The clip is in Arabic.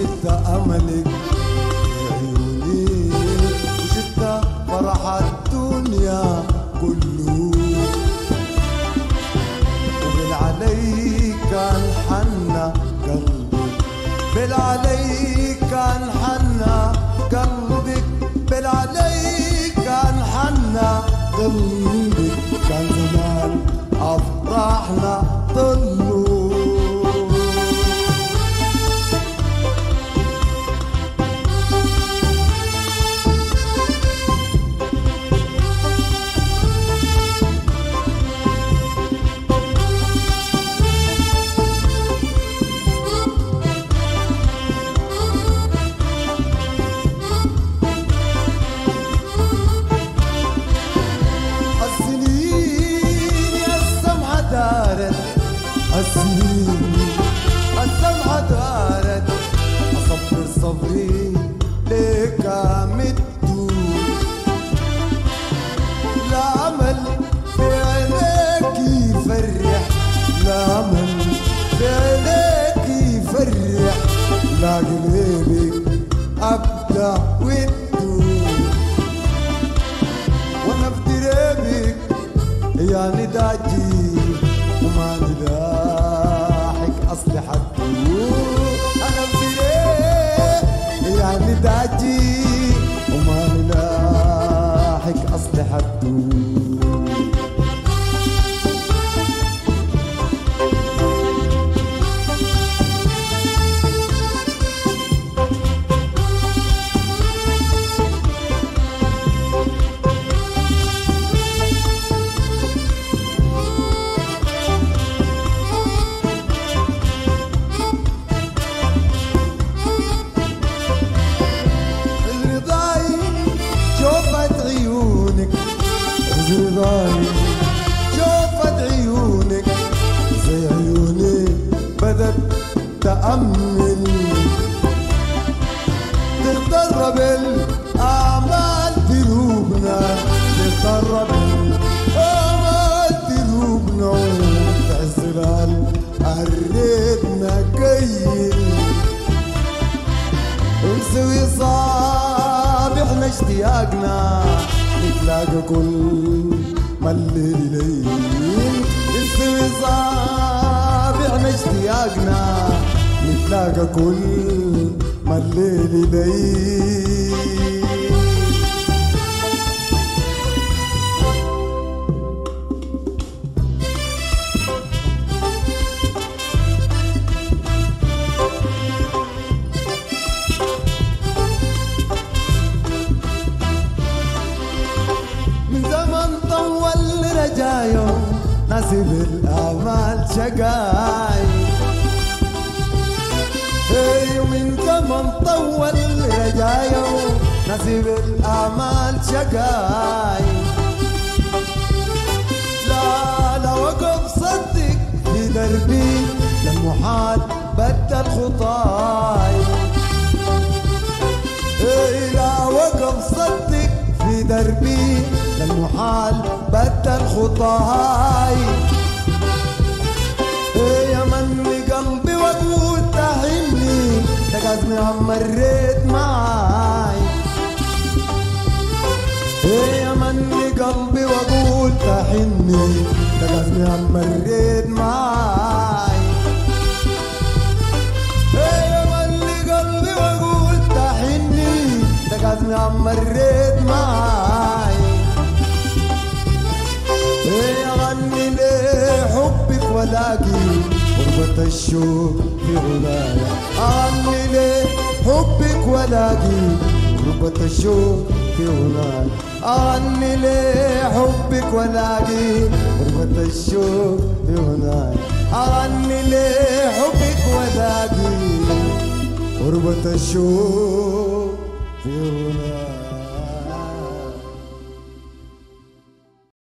وشدت أملك يا عيوني، وشدت فرح الدنيا كله، وبالعلي كان حنا قلبك، بالعلي كان حنا قلبك، بالعلي كان حنا قلبك، كان زمان أفراحنا ضلوا. السمعة دارت، أصبر صبري ليك مدو، لا أمل في عينيك يفرح، لا أمل في عينيك يفرح، لا قلبك أبدع ودو، وأنا في دربك يا نداجي وما نداحك أصلحته، أنا بزريق يا نداجي وما نداحك أصلحته. رضاي شوفت عيونك زي عيوني بدت تأمل، تغتر بالآمال قلوبنا، تغتر بالآمال قلوبنا، تعزلال قريتنا كيل، ونسوي صابحنا اشتياقنا، نتلاقى كل ما الليل ليل، نسوي صابعنا اشتياقنا، نتلاقى كل ما الليل ليل. نسيب الآمال شقاي، من زمن طول رجايا، نسيب الآمال شقاي، لا وقف صدق في دربي، للمحال بدل خطاي، لا وقف صدق في دربي، للمحال بدل خطاي، يا مني قلبي واقول تحني، تقاسمي عم مريت معاي، يا مني قلبي واقول تحني، تقاسمي عم مريت معاي، يا مني قلبي واقول تحني، تقاسمي عم مريت معاي، غني ليه حبك ولاقي غربة الشوق في غنايا، غني ليه حبك ولاقي غربة الشوق في غنايا، غني ليه حبك ولاقي غربة الشوق في غنايا، غني ليه حبك ولاقي غربة الشوق في غنايا.